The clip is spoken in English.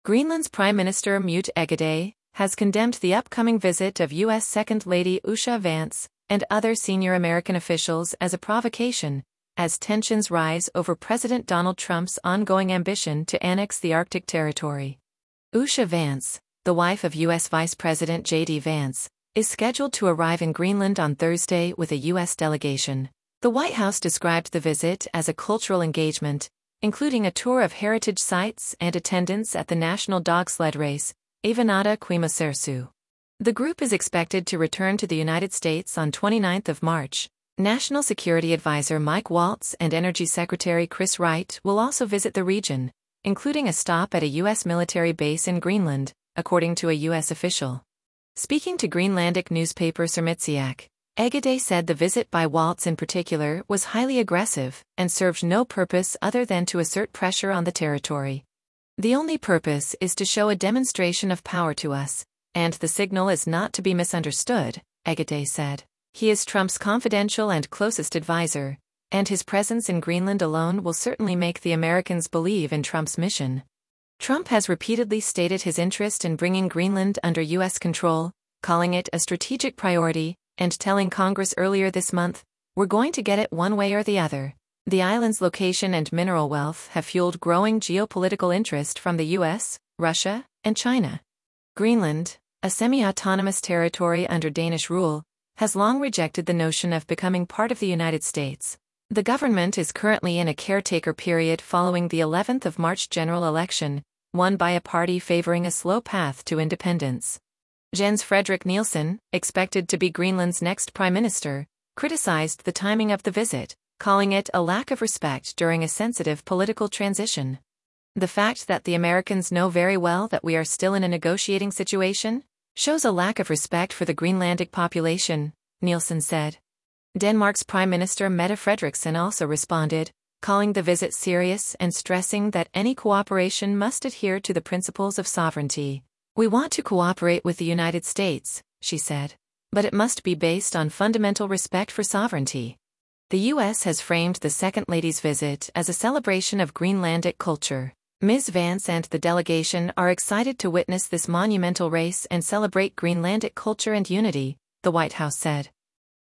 Greenland's Prime Minister Mute Egede has condemned the upcoming visit of U.S. Second Lady Usha Vance and other senior American officials as a provocation, as tensions rise over President Donald Trump's ongoing ambition to annex the Arctic territory. Usha Vance, the wife of U.S. Vice President J.D. Vance, is scheduled to arrive in Greenland on Thursday with a U.S. delegation. The White House described the visit as a cultural engagement, including a tour of heritage sites and attendance at the national dog sled race, Avanada Quimasersu. The group is expected to return to the United States on 29 March. National Security Advisor Mike Waltz and Energy Secretary Chris Wright will also visit the region, including a stop at a U.S. military base in Greenland, according to a U.S. official. Speaking to Greenlandic newspaper Sermitsiaq, Egede said the visit by Waltz in particular was highly aggressive and served no purpose other than to assert pressure on the territory. The only purpose is to show a demonstration of power to us, and the signal is not to be misunderstood, Egede said. He is Trump's confidential and closest advisor, and his presence in Greenland alone will certainly make the Americans believe in Trump's mission. Trump has repeatedly stated his interest in bringing Greenland under U.S. control, calling it a strategic priority, and telling Congress earlier this month, "We're going to get it one way or the other." The island's location and mineral wealth have fueled growing geopolitical interest from the U.S., Russia, and China. Greenland, a semi-autonomous territory under Danish rule, has long rejected the notion of becoming part of the United States. The government is currently in a caretaker period following the 11th of March general election, won by a party favoring a slow path to independence. Jens Frederik Nielsen, expected to be Greenland's next prime minister, criticized the timing of the visit, calling it a lack of respect during a sensitive political transition. "The fact that the Americans know very well that we are still in a negotiating situation shows a lack of respect for the Greenlandic population," Nielsen said. Denmark's Prime Minister Mette Frederiksen also responded, calling the visit serious and stressing that any cooperation must adhere to the principles of sovereignty. "We want to cooperate with the United States," she said, "but it must be based on fundamental respect for sovereignty." The U.S. has framed the Second Lady's visit as a celebration of Greenlandic culture. Ms. Vance and the delegation are excited to witness this monumental race and celebrate Greenlandic culture and unity, the White House said.